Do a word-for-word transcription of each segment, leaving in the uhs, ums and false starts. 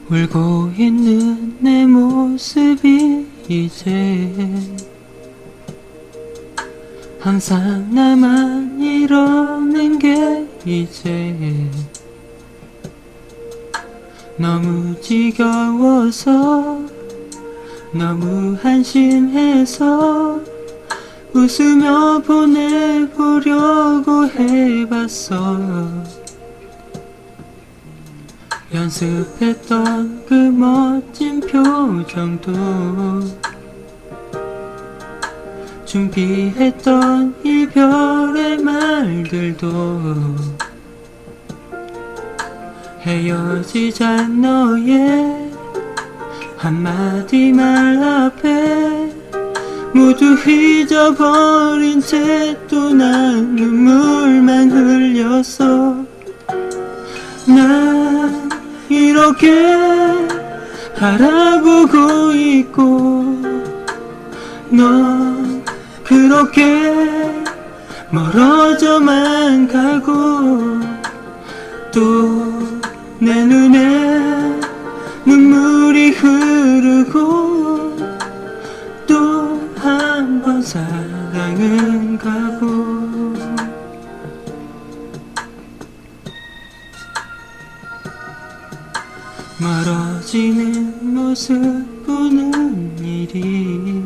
울고 있는 내 모습이 이제 항상 나만 이러는 게 이제 너무 지겨워서 너무 한심해서 웃으며 보내보려고 해봤어. 연습했던 그 멋진 표정도 준비했던 이별의 말들도 헤어지자 너의 한마디 말 앞에 모두 잊어버린 채 또 난 눈물만 흘렸어. 난 이렇게 바라보고 있고 넌 그렇게 멀어져만 가고 또 내 눈에 눈물이 흐르고 또 한 번 사랑은 가고 멀어지는 모습 보는 일이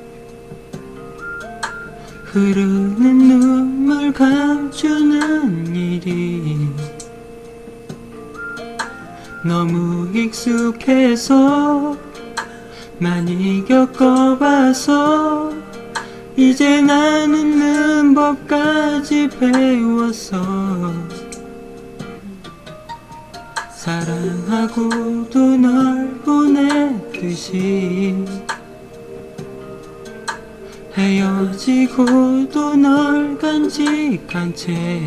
흐르는 눈물 감추는 일이 너무 익숙해서 많이 겪어봐서 이제 난 웃는 법까지 배웠어. 사랑하고도 널 보내듯이 헤어지고도 널 간직한 채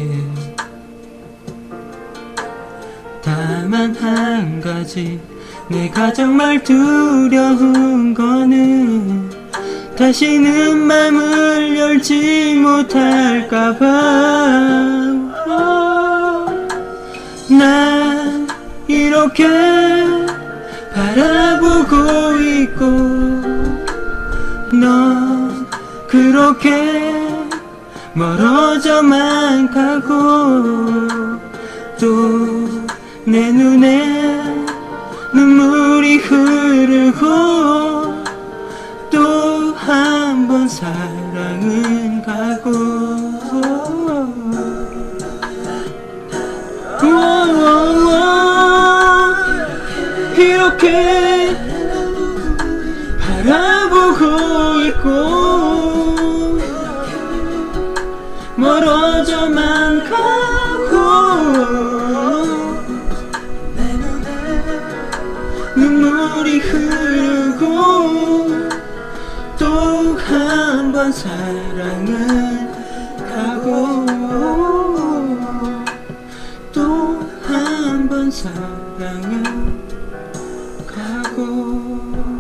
다만 한 가지 내가 정말 두려운 거는 다시는 맘을 열지 못할까봐. 난 이렇게 바라보고 있고 넌 그렇게 멀어져만 가고 또 내 눈에 눈물이 흐르고 또 한 번 사랑은 가고 이렇게 바라보고 있고 멀어져만 가고 눈물이 흐르고 또 한 번 사랑은 가고 또 한 번 사랑은 가고